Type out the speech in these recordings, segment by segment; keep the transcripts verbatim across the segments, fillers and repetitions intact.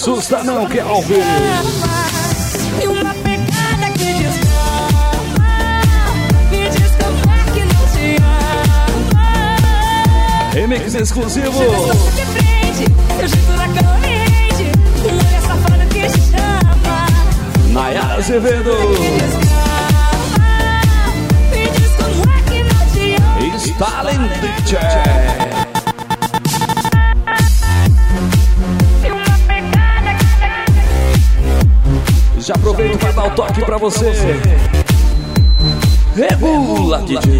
assusta não, Kelvin. E uma pegada que descama, me diz como é que não te ama. Remix exclusivo. Eu estou de frente, eu jeito na corrente, um olhar safado que chama. Nayara Azevedo. Me diz como é que não te ama. Stalin D J. Já aproveito para dar o toque pra você. Regula, D J.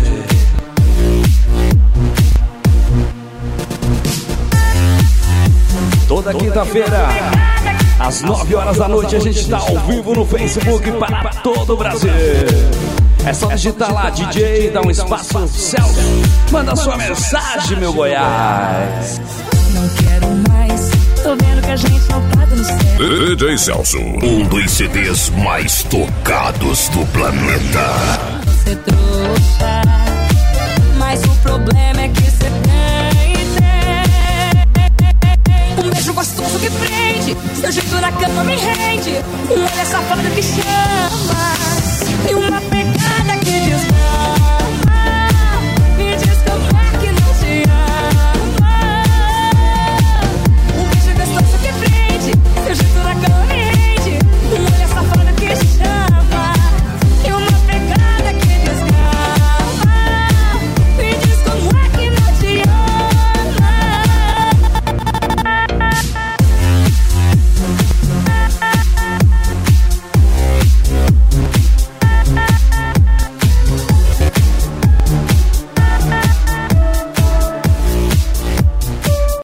Toda quinta-feira, às nove horas da noite, a gente está ao vivo no Facebook para todo o Brasil. É só digitar lá, D J, dá um espaço, Celso. Manda sua mensagem, meu Goiás. Não quero mais, tô vendo que a gente não paga no céu. D J Celso, um dos C Ds mais tocados do planeta. Você trouxa.